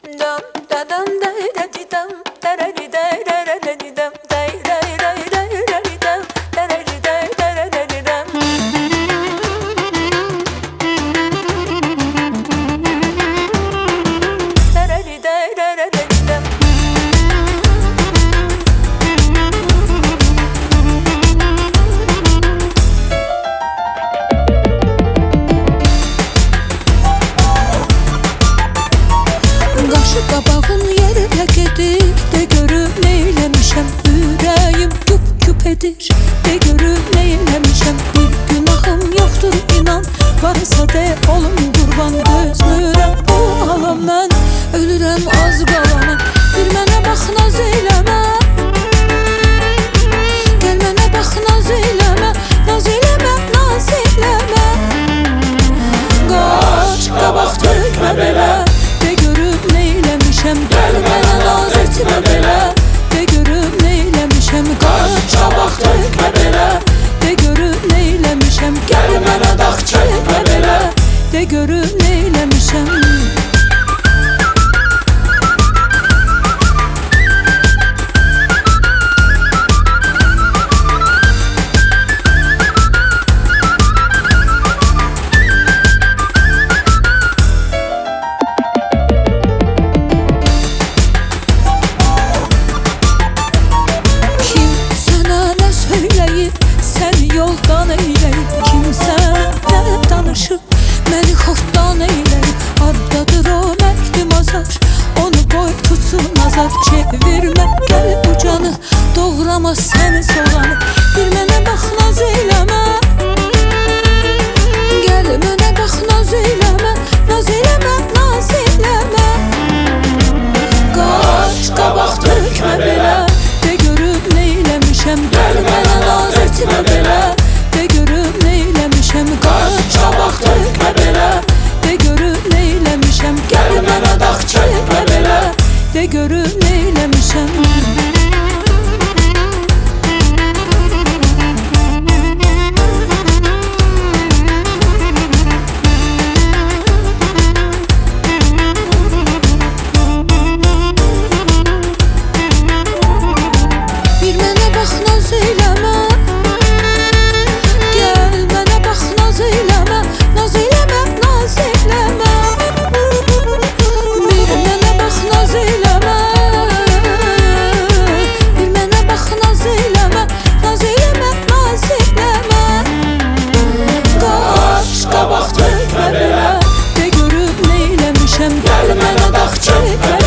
Dam da dam da da di dam da da di da da da da di dam da da da da da di dam da da di da da da di dam. Da da di da da da di dam. Qaşı qabağın yerə gedir, de görüm neyləmişəm. Ürəyim küp edir, de görüm neyləmişəm. Bir günahım yoxdur inan, varsa de olum qurban. Dözmürəm bu alam mən, ölürəm az qalana. Bir mənə bax naz eyləmə, gəl mənə bax naz eyləmə. Naz eyləmə, naz eyləmə. Qaç qabaq tökmə belə, de görüm neyləmişəm. Gəl mənə naz etmə belə, de görüm neyləmişəm. Qaç qabaq tökmə belə, de görüm neyləmişəm. Gəl mənə dağ çəkmə belə, de görüm neyləmişəm. Səni yoldan eyləyib, kimsənlə danışıb, məni xortdan eyləyib. Hardadır o məkdim azar, onu qoy tutsun azar. Çevirmə gəl bu canı, doğrama səni soğanı. Bir mənə bax naz eyləmə, gəl mənə bax naz eyləmə. Naz eyləmə, naz eyləmə. Qaç qabaq tökmə belə, de görüm neyləmişəm. Gəl mənə naz etmə belə, de görüm neyləmişəm. Qaç qabaq tökmə belə, de görüm neyləmişəm. Gəl mənə dağ çəkmə belə, de görüm neyləmişəm. Bir mənə bax naz eyləmə, gəl mənə bax naz eyləmə. Naz eyləmə, naz eyləmə. Bir mənə bax naz eyləmə, bir mənə bax naz eyləmə. Naz eyləmə, naz eyləmə. Qaç qabaq tökmə belə, de görüm neyləmişəm. Gəl mənə dağ çəkmə